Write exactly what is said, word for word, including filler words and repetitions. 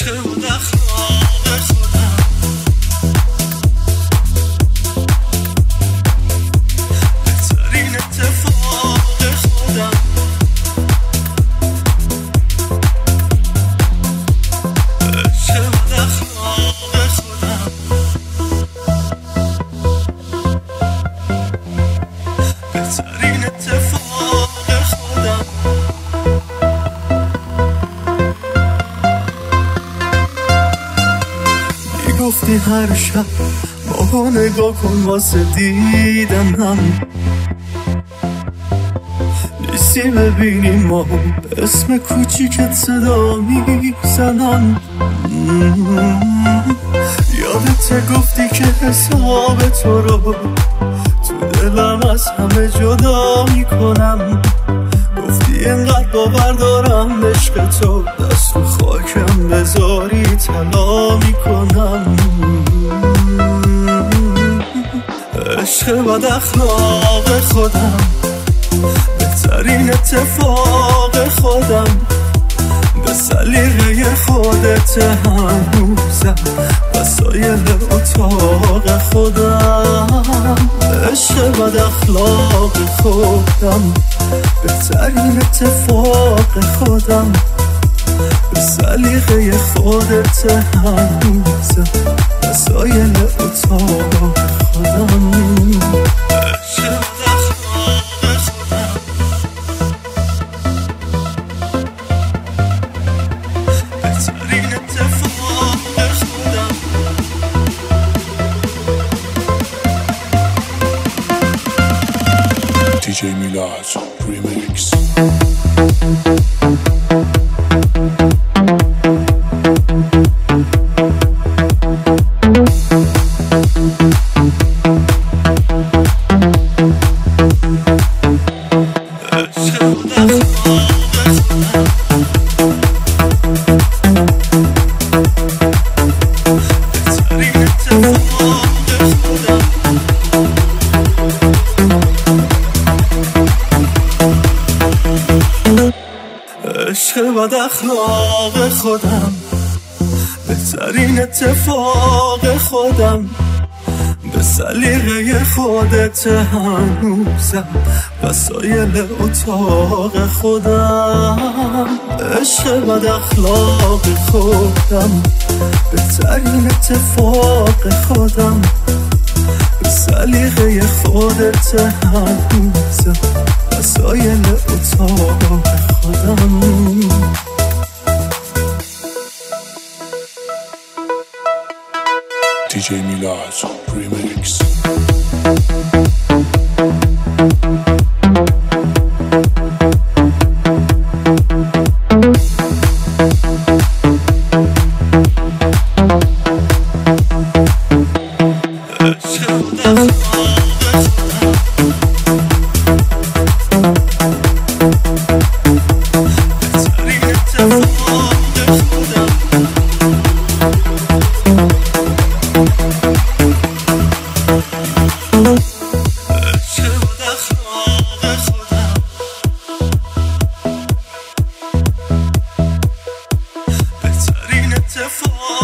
عشق بود اخلاق خودم، بهترین اتفاق خودم، عشق بود اخلاق خودم، بهترین اتفاق خودم. گفتی هر شب با نگاه کن واسه دیدنم، نیستی ببینی ما به اسم کوچیکت صدا میزنم. یادت گفتی که حساب تو رو تو دلم از همه جدا میکنم، گفتی اینقدر باور دارم عشق تو دست رو خاکم بذاری طلا میکنم. عشق بد اخلاق خودم، بهترین اتفاق خودم، به سلیقه خودت هنوزم وسایل اتاق خودم. عشق بد اخلاق خودم، بهترین اتفاق خودم، به سلیقه خودت هنوزم وسایل اتاق خودم. عشق بد اخلاق خودم، بهترین اتفاق خودم. دی جی میلاد ریمیکس. عشق بد اخلاق خودم، بهترین اتفاق خودم، به سلیقه خودت هنوزم وسایل اتاق خودم. عشق بد اخلاق خودم، بهترین اتفاق خودم، به سلیقه خودت هنوزم وسایل اتاق خودم. دی جی میلاد ریمیکس. بهترین اتفاق